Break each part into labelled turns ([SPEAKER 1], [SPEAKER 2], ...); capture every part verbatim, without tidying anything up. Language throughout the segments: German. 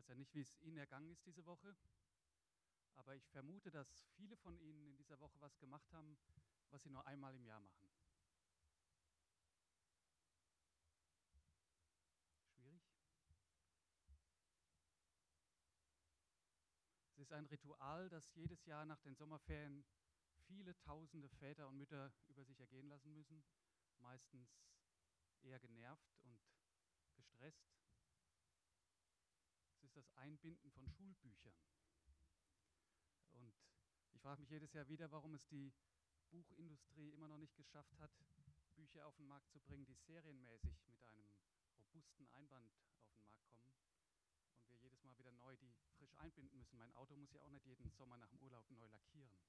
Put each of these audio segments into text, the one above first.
[SPEAKER 1] weiß ja nicht, wie es Ihnen ergangen ist diese Woche, aber ich vermute, dass viele von Ihnen in dieser Woche was gemacht haben, was Sie nur einmal im Jahr machen. Schwierig? Es ist ein Ritual, das jedes Jahr nach den Sommerferien viele tausende Väter und Mütter über sich ergehen lassen müssen, meistens eher genervt und gestresst. Es ist das Einbinden von Schulbüchern. Und ich frage mich jedes Jahr wieder, warum es die Buchindustrie immer noch nicht geschafft hat, Bücher auf den Markt zu bringen, die serienmäßig mit einem robusten Einband auf den Markt kommen und wir jedes Mal wieder neu die frisch einbinden müssen. Mein Auto muss ja auch nicht jeden Sommer nach dem Urlaub neu lackieren.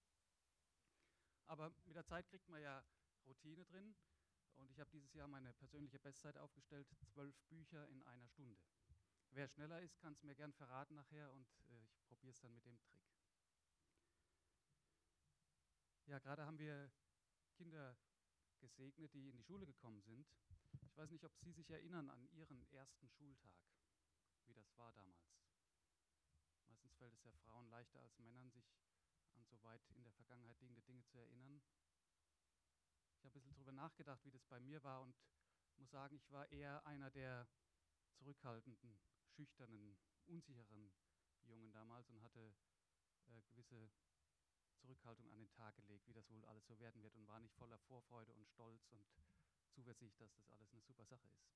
[SPEAKER 1] Aber mit der Zeit kriegt man ja Routine drin und ich habe dieses Jahr meine persönliche Bestzeit aufgestellt, zwölf Bücher in einer Stunde. Wer schneller ist, kann es mir gern verraten nachher und äh, ich probiere es dann mit dem Trick. Ja, gerade haben wir Kinder gesegnet, die in die Schule gekommen sind. Ich weiß nicht, ob Sie sich erinnern an Ihren ersten Schultag, wie das war damals. Meistens fällt es ja Frauen leichter als Männern, sich an so weit in der Vergangenheit liegende Dinge zu erinnern. Ich habe ein bisschen darüber nachgedacht, wie das bei mir war und muss sagen, ich war eher einer der zurückhaltenden, schüchternen, unsicheren Jungen damals und hatte äh, gewisse Zurückhaltung an den Tag gelegt, wie das wohl alles so werden wird und war nicht voller Vorfreude und Stolz und Zuversicht, dass das alles eine super Sache ist.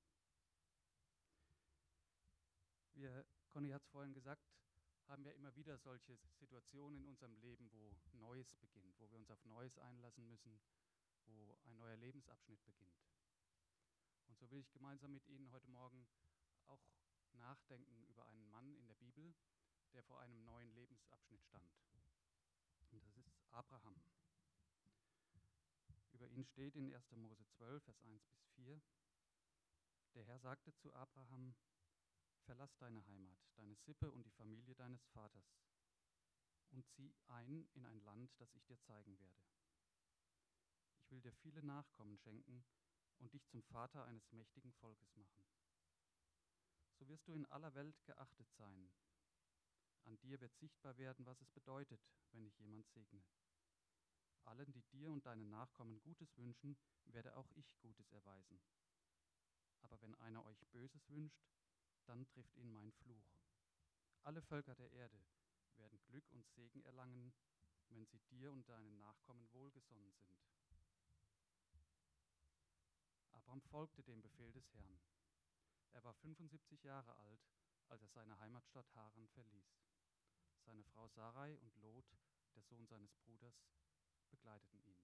[SPEAKER 1] Wir, Conny hat es vorhin gesagt, haben ja immer wieder solche Situationen in unserem Leben, wo Neues beginnt, wo wir uns auf Neues einlassen müssen, wo ein neuer Lebensabschnitt beginnt. Und so will ich gemeinsam mit Ihnen heute Morgen auch nachdenken über einen Mann in der Bibel, der vor einem neuen Lebensabschnitt stand. Und das ist Abraham. Über ihn steht in erster Mose zwölf, Vers eins bis vier. Der Herr sagte zu Abraham: Verlass deine Heimat, deine Sippe und die Familie deines Vaters und zieh ein in ein Land, das ich dir zeigen werde. Ich will dir viele Nachkommen schenken und dich zum Vater eines mächtigen Volkes machen. So wirst du in aller Welt geachtet sein. An dir wird sichtbar werden, was es bedeutet, wenn ich jemand segne. Allen, die dir und deinen Nachkommen Gutes wünschen, werde auch ich Gutes erweisen. Aber wenn einer euch Böses wünscht, dann trifft ihn mein Fluch. Alle Völker der Erde werden Glück und Segen erlangen, wenn sie dir und deinen Nachkommen wohlgesonnen sind. Abraham folgte dem Befehl des Herrn. Er war fünfundsiebzig Jahre alt, als er seine Heimatstadt Haran verließ. Seine Frau Sarai und Lot, der Sohn seines Bruders, begleiteten ihn.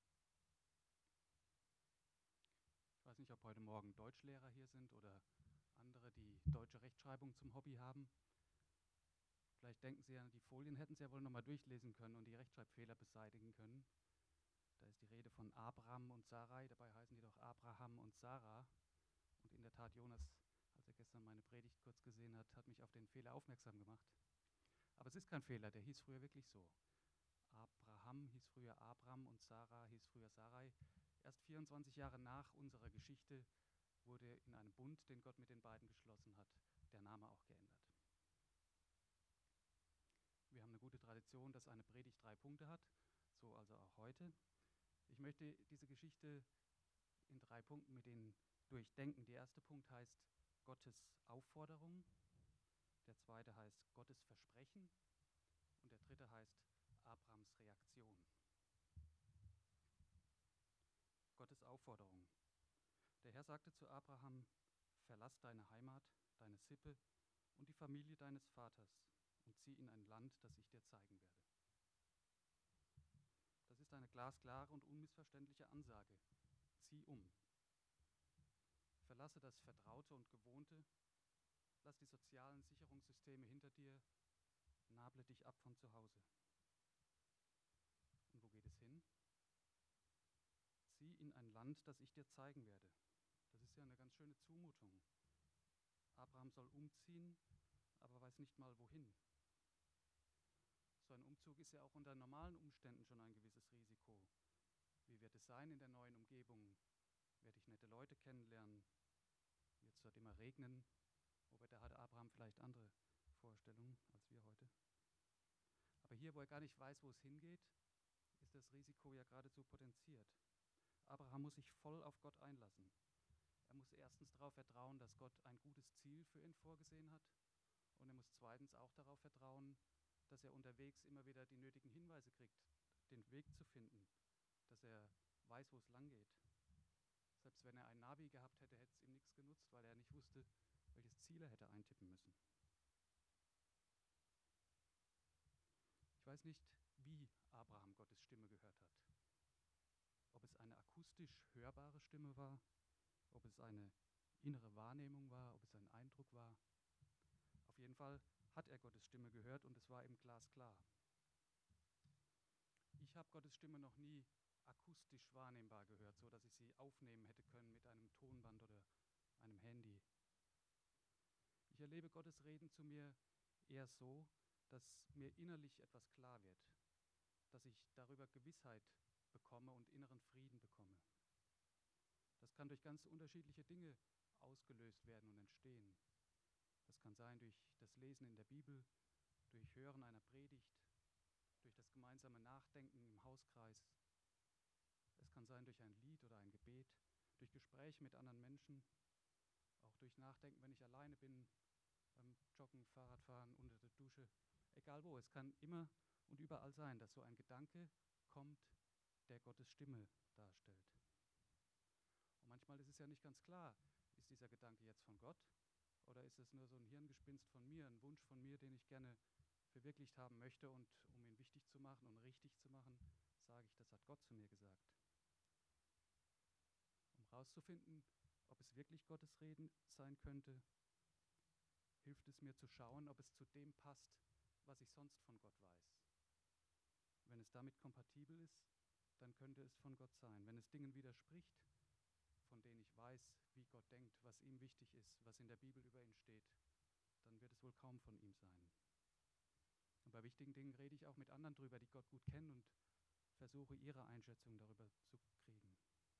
[SPEAKER 1] Ich weiß nicht, ob heute Morgen Deutschlehrer hier sind oder andere, die deutsche Rechtschreibung zum Hobby haben. Vielleicht denken Sie ja, die Folien hätten Sie ja wohl nochmal durchlesen können und die Rechtschreibfehler beseitigen können. Da ist die Rede von Abraham und Sarai, dabei heißen die doch Abraham und Sarah. Und in der Tat, Jonas, als er gestern meine Predigt kurz gesehen hat, hat mich auf den Fehler aufmerksam gemacht. Aber es ist kein Fehler, der hieß früher wirklich so. Abraham hieß früher Abram und Sarah hieß früher Sarai. Erst vierundzwanzig Jahre nach unserer Geschichte wurde in einem Bund, den Gott mit den beiden geschlossen hat, der Name auch geändert. Wir haben eine gute Tradition, dass eine Predigt drei Punkte hat, so also auch heute. Ich möchte diese Geschichte in drei Punkten mit Ihnen durchdenken. Der erste Punkt heißt Gottes Aufforderung, der zweite heißt Gottes Versprechen und der dritte heißt Abrams Reaktion. Gottes Aufforderung. Der Herr sagte zu Abraham: Verlass deine Heimat, deine Sippe und die Familie deines Vaters und zieh in ein Land, das ich dir zeigen werde. Das ist eine glasklare und unmissverständliche Ansage. Zieh um. Verlasse das Vertraute und Gewohnte, lass die sozialen Sicherungssysteme hinter dir, nable dich ab von zu Hause. Und wo geht es hin? Zieh in ein Land, das ich dir zeigen werde. Das ist ja eine ganz schöne Zumutung. Abraham soll umziehen, aber weiß nicht mal wohin. So ein Umzug ist ja auch unter normalen Umständen schon ein gewisses Risiko. Wie wird es sein in der neuen Umgebung? Werde ich nette Leute kennenlernen? Wird es dort immer regnen? Wo wird da hatte Abraham vielleicht andere Vorstellungen als wir heute. Aber hier, wo er gar nicht weiß, wo es hingeht, ist das Risiko ja geradezu potenziert. Abraham muss sich voll auf Gott einlassen. Er muss erstens darauf vertrauen, dass Gott ein gutes Ziel für ihn vorgesehen hat. Und er muss zweitens auch darauf vertrauen, dass er unterwegs immer wieder die nötigen Hinweise kriegt, den Weg zu finden, dass er weiß, wo es lang geht. Selbst wenn er ein Navi gehabt hätte, hätte es ihm nichts genutzt, weil er nicht wusste, welches Ziel er hätte eintippen müssen. Ich weiß nicht, wie Abraham Gottes Stimme gehört hat. Ob es eine akustisch hörbare Stimme war, ob es eine innere Wahrnehmung war, ob es ein Eindruck war. Auf jeden Fall hat er Gottes Stimme gehört und es war ihm glasklar. Ich habe Gottes Stimme noch nie akustisch wahrnehmbar gehört, so dass ich sie aufnehmen hätte können mit einem Tonband oder einem Handy. Ich erlebe Gottes Reden zu mir eher so, dass mir innerlich etwas klar wird, dass ich darüber Gewissheit bekomme und inneren Frieden bekomme. Das kann durch ganz unterschiedliche Dinge ausgelöst werden und entstehen. Das kann sein durch das Lesen in der Bibel, durch Hören einer Predigt, durch das gemeinsame Nachdenken im Hauskreis. Es kann sein durch ein Lied oder ein Gebet, durch Gespräche mit anderen Menschen, auch durch Nachdenken, wenn ich alleine bin, beim Joggen, Fahrradfahren, unter der Dusche. Egal wo, es kann immer und überall sein, dass so ein Gedanke kommt, der Gottes Stimme darstellt. Und manchmal ist es ja nicht ganz klar, ist dieser Gedanke jetzt von Gott oder ist es nur so ein Hirngespinst von mir, ein Wunsch von mir, den ich gerne verwirklicht haben möchte, und um ihn wichtig zu machen und richtig zu machen, sage ich, das hat Gott zu mir gesagt. Um herauszufinden, ob es wirklich Gottes Reden sein könnte, hilft es mir zu schauen, ob es zu dem passt, was ich sonst von Gott weiß. Wenn es damit kompatibel ist, dann könnte es von Gott sein. Wenn es Dingen widerspricht, von denen ich weiß, wie Gott denkt, was ihm wichtig ist, was in der Bibel über ihn steht, dann wird es wohl kaum von ihm sein. Und bei wichtigen Dingen rede ich auch mit anderen drüber, die Gott gut kennen, und versuche, ihre Einschätzung darüber zu kriegen.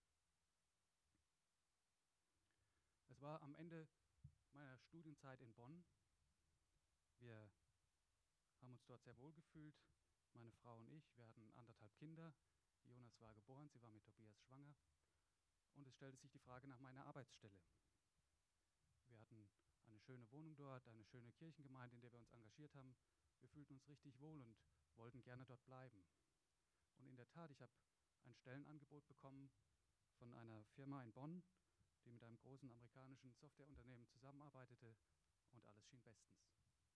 [SPEAKER 1] Es war am Ende meiner Studienzeit in Bonn. Wir haben uns dort sehr wohl gefühlt, meine Frau und ich. Wir hatten anderthalb Kinder. Jonas war geboren, sie war mit Tobias schwanger. Und es stellte sich die Frage nach meiner Arbeitsstelle. Wir hatten eine schöne Wohnung dort, eine schöne Kirchengemeinde, in der wir uns engagiert haben. Wir fühlten uns richtig wohl und wollten gerne dort bleiben. Und in der Tat, ich habe ein Stellenangebot bekommen von einer Firma in Bonn, die mit einem großen amerikanischen Softwareunternehmen zusammenarbeitete, und alles schien bestens.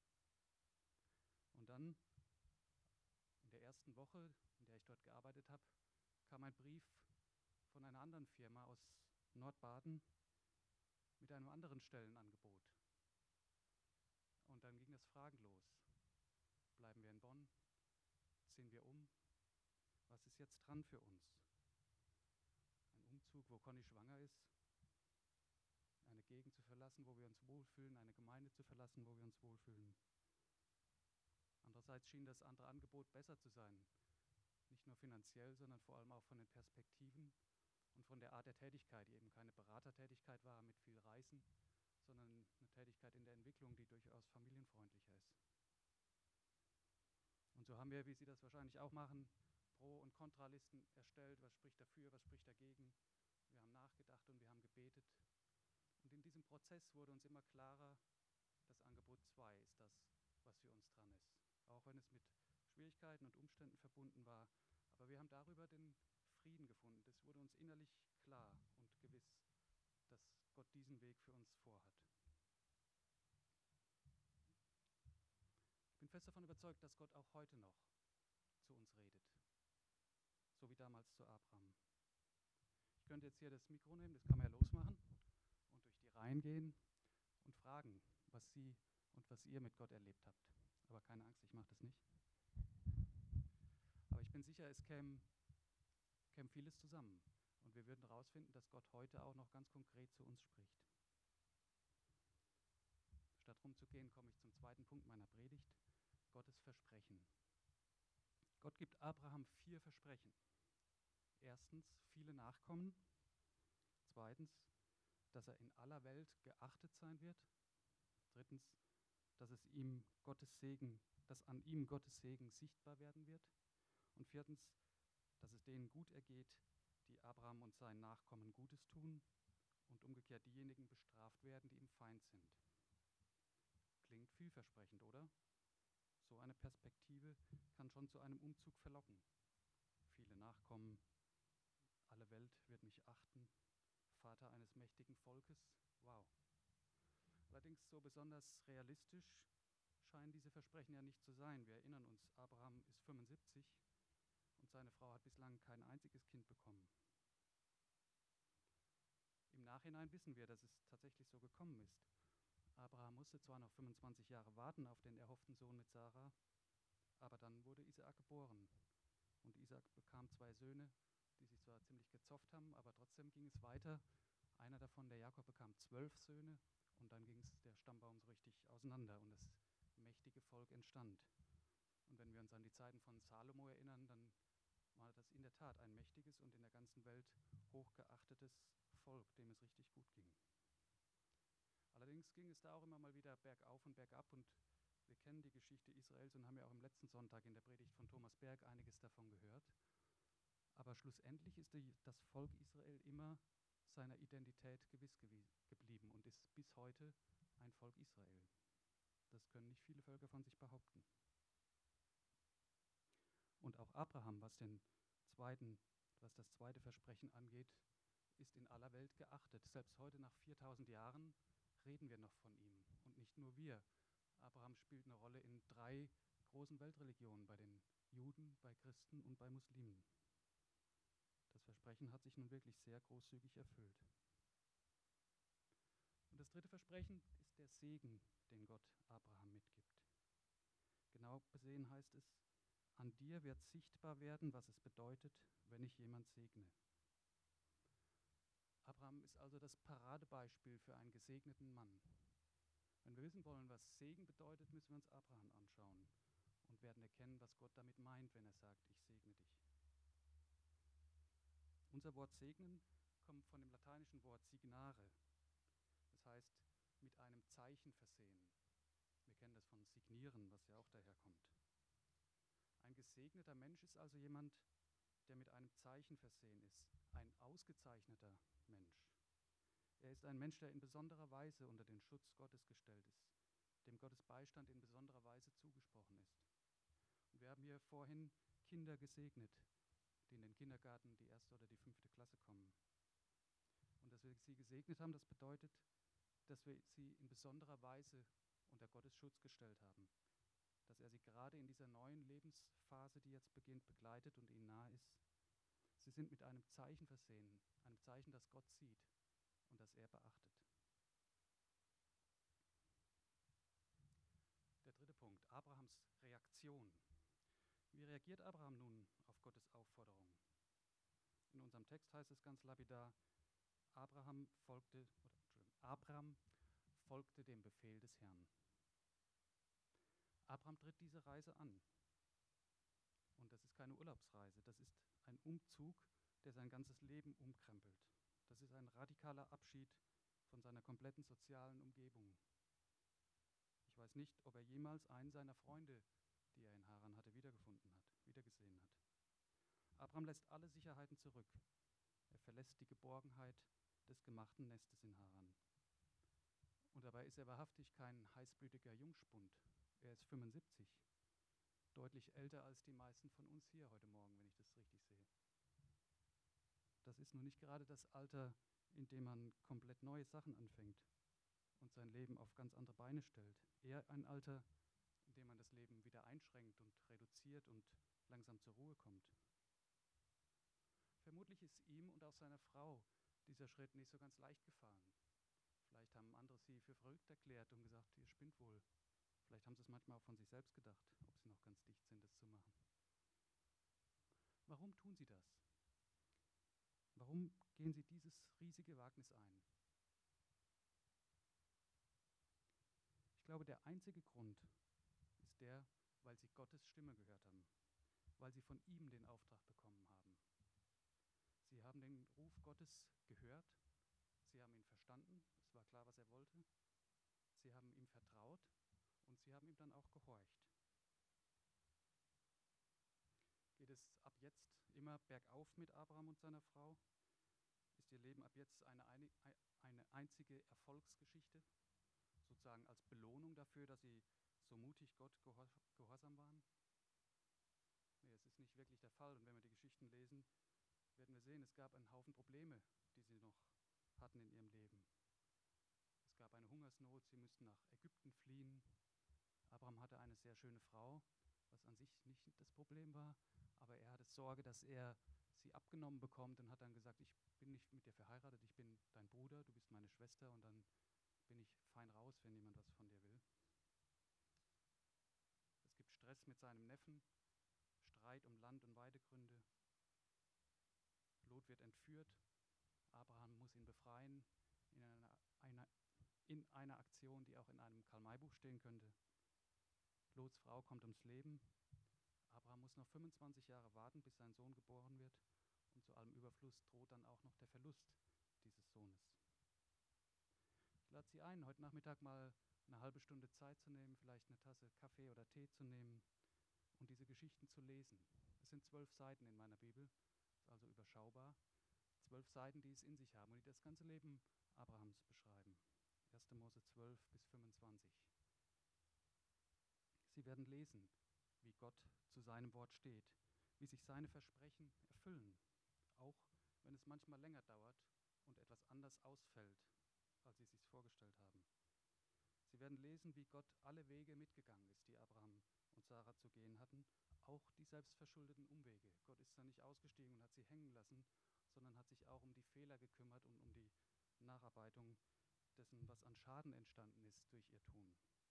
[SPEAKER 1] Und dann, in der ersten Woche, in der ich dort gearbeitet habe, kam ein Brief von einer anderen Firma aus Nordbaden mit einem anderen Stellenangebot. Und dann ging das Fragen los. Bleiben wir in Bonn? Ziehen wir um? Was ist jetzt dran für uns? Ein Umzug, wo Conny schwanger ist? Eine Gegend zu verlassen, wo wir uns wohlfühlen? Eine Gemeinde zu verlassen, wo wir uns wohlfühlen? Andererseits schien das andere Angebot besser zu sein. Nicht nur finanziell, sondern vor allem auch von den Perspektiven und von der Art der Tätigkeit, die eben keine Beratertätigkeit war mit viel Reisen, sondern eine Tätigkeit in der Entwicklung, die durchaus familienfreundlicher ist. Und so haben wir, wie Sie das wahrscheinlich auch machen, Pro- und Kontralisten erstellt. Was spricht dafür, was spricht dagegen? Wir haben nachgedacht und wir haben gebetet. Und in diesem Prozess wurde uns immer klarer, das Angebot zwei ist das, was für uns dran ist. Auch wenn es mit Schwierigkeiten und Umständen verbunden war. Aber wir haben darüber den Frieden gefunden. Es wurde uns innerlich klar und gewiss, dass Gott diesen Weg für uns vorhat. Ich bin fest davon überzeugt, dass Gott auch heute noch zu uns redet. So wie damals zu Abraham. Ich könnte jetzt hier das Mikro nehmen, das kann man ja losmachen, und durch die Reihen gehen und fragen, was Sie und was ihr mit Gott erlebt habt. Aber keine Angst, ich mache das nicht. Aber ich bin sicher, es käme, käme vieles zusammen. Und wir würden herausfinden, dass Gott heute auch noch ganz konkret zu uns spricht. Statt rumzugehen, komme ich zum zweiten Punkt meiner Predigt: Gottes Versprechen. Gott gibt Abraham vier Versprechen. Erstens, viele Nachkommen. Zweitens, dass er in aller Welt geachtet sein wird. drittens, dass es ihm Gottes Segen, dass an ihm Gottes Segen sichtbar werden wird. Und viertens, dass es denen gut ergeht, die Abraham und seinen Nachkommen Gutes tun und umgekehrt diejenigen bestraft werden, die ihm Feind sind. Klingt vielversprechend, oder? So eine Perspektive kann schon zu einem Umzug verlocken. Viele Nachkommen, alle Welt wird mich achten, Vater eines mächtigen Volkes, wow. Allerdings so besonders realistisch scheinen diese Versprechen ja nicht zu sein. Wir erinnern uns, Abraham ist fünfundsiebzig und seine Frau hat bislang kein einziges Kind bekommen. Im Nachhinein wissen wir, dass es tatsächlich so gekommen ist. Abraham musste zwar noch fünfundzwanzig Jahre warten auf den erhofften Sohn mit Sarah, aber dann wurde Isaak geboren. Und Isaak bekam zwei Söhne, die sich zwar ziemlich gezofft haben, aber trotzdem ging es weiter. Einer davon, der Jakob, bekam zwölf Söhne und dann ging es der Stammbaum so richtig auseinander und das mächtige Volk entstand. Und wenn wir uns an die Zeiten von Salomo erinnern, dann war das in der Tat ein mächtiges und in der ganzen Welt hochgeachtetes Volk, dem es richtig gut ging. Allerdings ging es da auch immer mal wieder bergauf und bergab und wir kennen die Geschichte Israels und haben ja auch im letzten Sonntag in der Predigt von Thomas Berg einiges davon gehört. Aber schlussendlich ist die, das Volk Israel immer seiner Identität gewiss geblieben und ist bis heute ein Volk Israel. Das können nicht viele Völker von sich behaupten. Und auch Abraham, was den zweiten, was das zweite Versprechen angeht, ist in aller Welt geachtet. Selbst heute nach viertausend Jahren reden wir noch von ihm. Und nicht nur wir. Abraham spielt eine Rolle in drei großen Weltreligionen, bei den Juden, bei Christen und bei Muslimen. Das Versprechen hat sich nun wirklich sehr großzügig erfüllt. Und das dritte Versprechen ist der Segen, den Gott Abraham mitgibt. Genau besehen heißt es, an dir wird sichtbar werden, was es bedeutet, wenn ich jemand segne. Abraham ist also das Paradebeispiel für einen gesegneten Mann. Wenn wir wissen wollen, was Segen bedeutet, müssen wir uns Abraham anschauen und werden erkennen, was Gott damit meint, wenn er sagt, ich segne dich. Unser Wort segnen kommt von dem lateinischen Wort signare. Das heißt, mit einem Zeichen versehen. Wir kennen das von signieren, was ja auch daherkommt. Ein gesegneter Mensch ist also jemand, der mit einem Zeichen versehen ist. Ein ausgezeichneter Mensch. Er ist ein Mensch, der in besonderer Weise unter den Schutz Gottes gestellt ist, dem Gottes Beistand in besonderer Weise zugesprochen ist. Und wir haben hier vorhin Kinder gesegnet, die in den Kindergarten, die erste oder die fünfte Klasse kommen. Und dass wir sie gesegnet haben, das bedeutet, dass wir sie in besonderer Weise unter Gottes Schutz gestellt haben. Dass er sie gerade in dieser neuen Lebensphase, die jetzt beginnt, begleitet und ihnen nahe ist. Sie sind mit einem Zeichen versehen, einem Zeichen, das Gott sieht und das er beachtet. Der dritte Punkt, Abrahams Reaktion. Wie reagiert Abraham nun auf Gottes Aufforderung? In unserem Text heißt es ganz lapidar, Abraham folgte, oder Entschuldigung, Abraham folgte dem Befehl des Herrn. Abraham tritt diese Reise an. Und das ist keine Urlaubsreise, das ist ein Umzug, der sein ganzes Leben umkrempelt. Das ist ein radikaler Abschied von seiner kompletten sozialen Umgebung. Ich weiß nicht, ob er jemals einen seiner Freunde, die er in Haran hatte, wiedergefunden hat, wiedergesehen hat. Abraham lässt alle Sicherheiten zurück. Er verlässt die Geborgenheit des gemachten Nestes in Haran. Und dabei ist er wahrhaftig kein heißblütiger Jungspund. Er ist fünfundsiebzig, deutlich älter als die meisten von uns hier heute Morgen, wenn ich das richtig sehe. Das ist nun nicht gerade das Alter, in dem man komplett neue Sachen anfängt und sein Leben auf ganz andere Beine stellt. Eher ein Alter, in dem man das Leben wieder einschränkt und reduziert und langsam zur Ruhe kommt. Vermutlich ist ihm und auch seiner Frau dieser Schritt nicht so ganz leicht gefallen. Vielleicht haben andere sie für verrückt erklärt und gesagt, ihr spinnt wohl. Vielleicht haben sie es manchmal auch von sich selbst gedacht, ob sie noch ganz dicht sind, das zu machen. Warum tun sie das? Warum gehen sie dieses riesige Wagnis ein? Ich glaube, der einzige Grund ist der, weil sie Gottes Stimme gehört haben, weil sie von ihm den Auftrag bekommen haben. Sie haben den Ruf Gottes gehört, sie haben ihn verstanden, es war klar, was er wollte, Sie haben ihm vertraut und sie haben ihm dann auch gehorcht. Geht es ab jetzt immer bergauf mit Abraham und seiner Frau? Ist ihr Leben ab jetzt eine, eine, eine einzige Erfolgsgeschichte, sozusagen als Belohnung dafür, dass sie so mutig Gott gehorsam waren? Nee, es ist nicht wirklich der Fall. Und wenn wir die Geschichten lesen, werden wir sehen, es gab einen Haufen Probleme, die sie noch hatten in ihrem Leben. Es gab eine Hungersnot, sie müssten nach Ägypten fliehen. Abraham hatte eine sehr schöne Frau, was an sich nicht das Problem war, aber er hatte Sorge, dass er sie abgenommen bekommt und hat dann gesagt, ich bin nicht mit dir verheiratet, ich bin dein Bruder, du bist meine Schwester und dann bin ich fein raus, wenn jemand was von dir will. Es gibt Stress mit seinem Neffen, Streit um Land- und Weidegründe. Lot wird entführt, Abraham muss ihn befreien in einer, einer, in einer Aktion, die auch in einem Karl-May-Buch stehen könnte. Lots Frau kommt ums Leben. Abraham muss noch fünfundzwanzig Jahre warten, bis sein Sohn geboren wird. Und zu allem Überfluss droht dann auch noch der Verlust dieses Sohnes. Ich lade Sie ein, heute Nachmittag mal eine halbe Stunde Zeit zu nehmen, vielleicht eine Tasse Kaffee oder Tee zu nehmen und diese Geschichten zu lesen. Es sind zwölf Seiten in meiner Bibel, ist also überschaubar. Zwölf Seiten, die es in sich haben und die das ganze Leben Abrahams beschreiben. erster Mose zwölf bis fünfundzwanzig. Sie werden lesen, wie Gott zu seinem Wort steht, wie sich seine Versprechen erfüllen, auch wenn es manchmal länger dauert und etwas anders ausfällt, als sie es sich vorgestellt haben. Sie werden lesen, wie Gott alle Wege mitgegangen ist, die Abraham und Sarah zu gehen hatten, auch die selbstverschuldeten Umwege. Gott ist da nicht ausgestiegen und hat sie hängen lassen, sondern hat sich auch um die Fehler gekümmert und um die Nacharbeitung dessen, was an Schaden entstanden ist durch ihr Tun.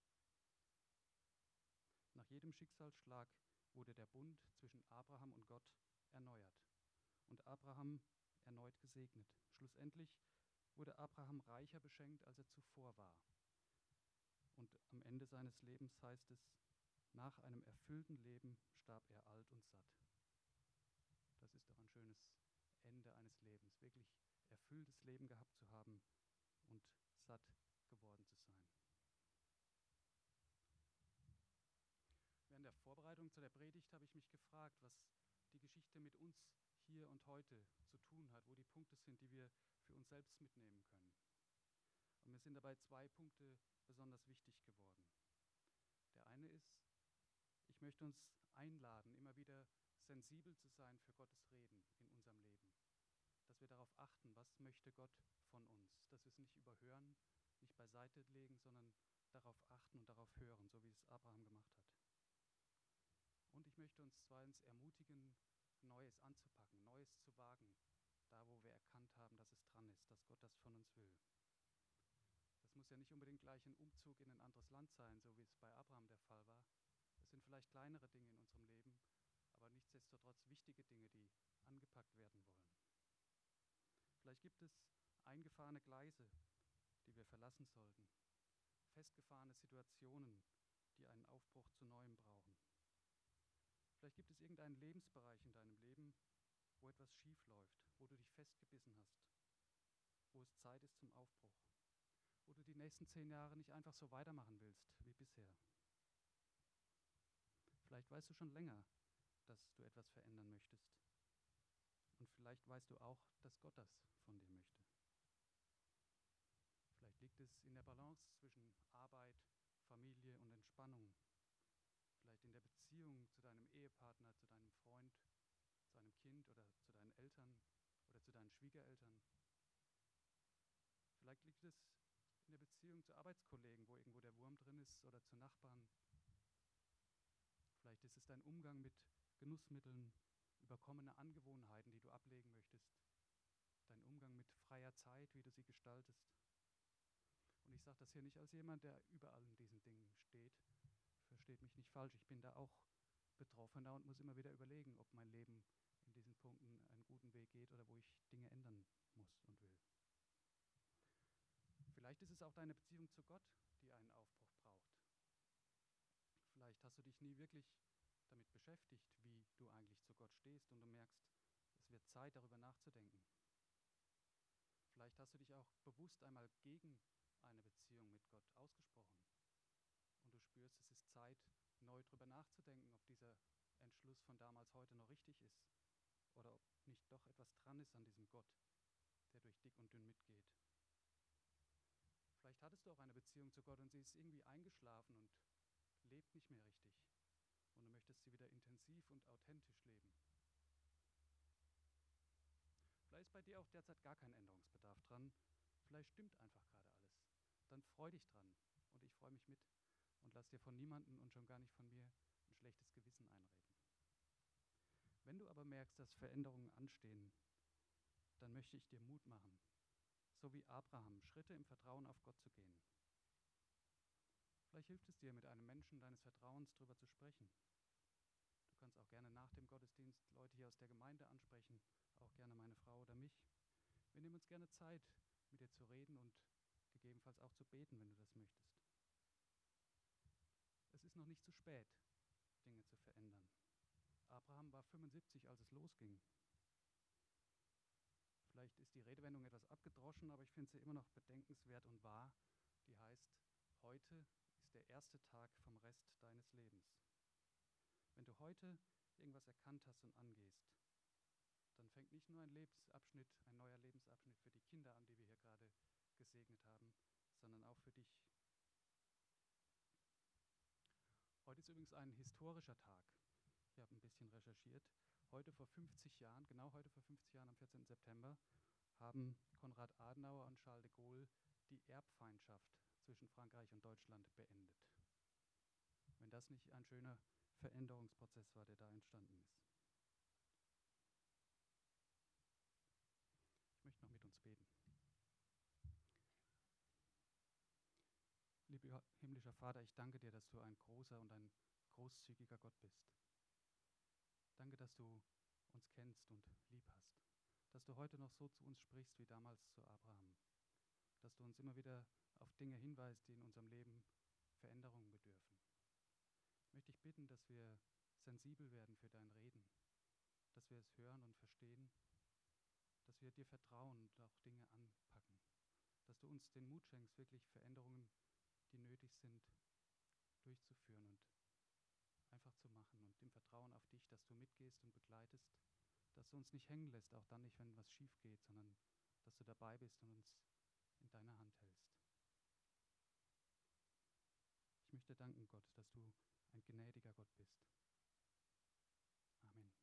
[SPEAKER 1] Nach jedem Schicksalsschlag wurde der Bund zwischen Abraham und Gott erneuert und Abraham erneut gesegnet. Schlussendlich wurde Abraham reicher beschenkt, als er zuvor war. Und am Ende seines Lebens heißt es, nach einem erfüllten Leben starb er alt und satt. Das ist doch ein schönes Ende eines Lebens, wirklich erfülltes Leben gehabt zu haben und satt geworden zu sein. Während der Vorbereitung zu der Predigt habe ich mich gefragt, was die Geschichte mit uns hier und heute zu tun hat, wo die Punkte sind, die wir für uns selbst mitnehmen können. Und mir sind dabei zwei Punkte besonders wichtig geworden. Der eine ist, ich möchte uns einladen, immer wieder sensibel zu sein für Gottes Reden in unserem Leben. Dass wir darauf achten, was möchte Gott von uns. Dass wir es nicht überhören, nicht beiseite legen, sondern darauf achten und darauf hören, so wie es Abraham gemacht hat. Und ich möchte uns zweitens ermutigen, Neues anzupacken, Neues zu wagen, da wo wir erkannt haben, dass es dran ist, dass Gott das von uns will. Das muss ja nicht unbedingt gleich ein Umzug in ein anderes Land sein, so wie es bei Abraham der Fall war. Es sind vielleicht kleinere Dinge in unserem Leben, aber nichtsdestotrotz wichtige Dinge, die angepackt werden wollen. Vielleicht gibt es eingefahrene Gleise, die wir verlassen sollten, festgefahrene Situationen, die einen Aufbruch zu Neuem brauchen. Vielleicht gibt es irgendeinen Lebensbereich in deinem Leben, wo etwas schief läuft, wo du dich festgebissen hast, wo es Zeit ist zum Aufbruch, wo du die nächsten zehn Jahre nicht einfach so weitermachen willst wie bisher. Vielleicht weißt du schon länger, dass du etwas verändern möchtest. Und vielleicht weißt du auch, dass Gott das von dir möchte. Vielleicht liegt es in der Balance zwischen Arbeit, Familie und Entspannung. Vielleicht in der Beziehung zu deinem Ehepartner, zu deinem Freund, zu einem Kind oder zu deinen Eltern oder zu deinen Schwiegereltern. Vielleicht liegt es in der Beziehung zu Arbeitskollegen, wo irgendwo der Wurm drin ist, oder zu Nachbarn. Vielleicht ist es dein Umgang mit Genussmitteln, überkommene Angewohnheiten, die du ablegen möchtest. Dein Umgang mit freier Zeit, wie du sie gestaltest. Und ich sage das hier nicht als jemand, der überall in diesen Dingen steht. Versteht mich nicht falsch, ich bin da auch Betroffener und muss immer wieder überlegen, ob mein Leben in diesen Punkten einen guten Weg geht oder wo ich Dinge ändern muss und will. Vielleicht ist es auch deine Beziehung zu Gott, die einen Aufbruch braucht. Vielleicht hast du dich nie wirklich damit beschäftigt, wie du eigentlich zu Gott stehst und du merkst, es wird Zeit, darüber nachzudenken. Vielleicht hast du dich auch bewusst einmal gegen eine Beziehung mit Gott ausgesprochen und du spürst, es ist Zeit, neu drüber nachzudenken, ob dieser Entschluss von damals heute noch richtig ist oder ob nicht doch etwas dran ist an diesem Gott, der durch dick und dünn mitgeht. Vielleicht hattest du auch eine Beziehung zu Gott und sie ist irgendwie eingeschlafen und lebt nicht mehr richtig und du möchtest sie wieder intensiv und authentisch leben. Vielleicht ist bei dir auch derzeit gar kein Änderungsbedarf dran. Vielleicht stimmt einfach gerade alles. Dann freu dich dran und ich freue mich mit und lass dir von niemandem und schon gar nicht von mir ein schlechtes Gewissen einreden. Wenn du aber merkst, dass Veränderungen anstehen, dann möchte ich dir Mut machen, so wie Abraham, Schritte im Vertrauen auf Gott zu gehen. Vielleicht hilft es dir, mit einem Menschen deines Vertrauens darüber zu sprechen. Du kannst auch gerne nach dem Gottesdienst Leute hier aus der Gemeinde ansprechen, auch gerne meine Frau oder mich. Wir nehmen uns gerne Zeit, mit dir zu reden und gegebenenfalls auch zu beten, wenn du das möchtest. Es ist noch nicht zu spät, Dinge zu verändern. Abraham war fünfundsiebzig, als es losging. Vielleicht ist die Redewendung etwas abgedroschen, aber ich finde sie immer noch bedenkenswert und wahr. Die heißt, heute ist der erste Tag vom Rest deines Lebens. Wenn du heute irgendwas erkannt hast und angehst, dann fängt nicht nur ein Lebensabschnitt, ein neuer Lebensabschnitt für die Kinder an, die wir hier gerade gesegnet haben, sondern auch für dich. Heute ist übrigens ein historischer Tag. Ich habe ein bisschen recherchiert. Heute vor fünfzig Jahren, genau heute vor fünfzig Jahren, am vierzehnten September, haben Konrad Adenauer und Charles de Gaulle die Erbfeindschaft zwischen Frankreich und Deutschland beendet. Wenn das nicht ein schöner Veränderungsprozess war, der da entstanden ist. Ich möchte noch mit uns beten. Lieber himmlischer Vater, ich danke dir, dass du ein großer und ein großzügiger Gott bist. Danke, dass du uns kennst und lieb hast. Dass du heute noch so zu uns sprichst wie damals zu Abraham. Dass du uns immer wieder auf Dinge hinweist, die in unserem Leben Veränderungen bedürfen. Ich möchte dich bitten, dass wir sensibel werden für dein Reden, dass wir es hören und verstehen, dass wir dir vertrauen und auch Dinge anpacken, dass du uns den Mut schenkst, wirklich Veränderungen, die nötig sind, durchzuführen und einfach zu machen und im Vertrauen auf dich, dass du mitgehst und begleitest, dass du uns nicht hängen lässt, auch dann nicht, wenn was schief geht, sondern dass du dabei bist und uns in deiner Hand hältst. Ich möchte danken, Gott, dass du ein gnädiger Gott bist. Amen.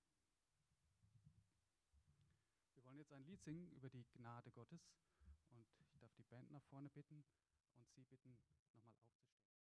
[SPEAKER 1] Wir wollen jetzt ein Lied singen über die Gnade Gottes und ich darf die Band nach vorne bitten und sie bitten, nochmal aufzustehen.